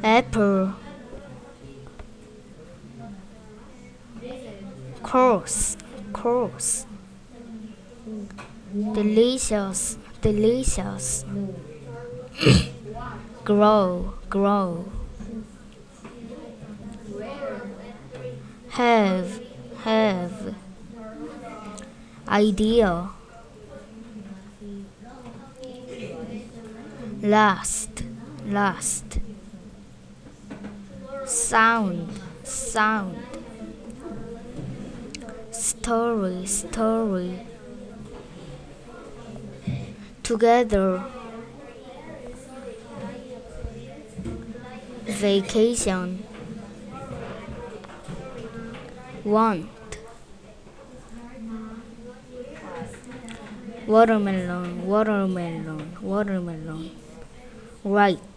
apple, course, course, delicious, delicious, grow, grow, have, have, idea, last, last, sound, sound, story, story, together, vacation, want, watermelon, watermelon, watermelon, right.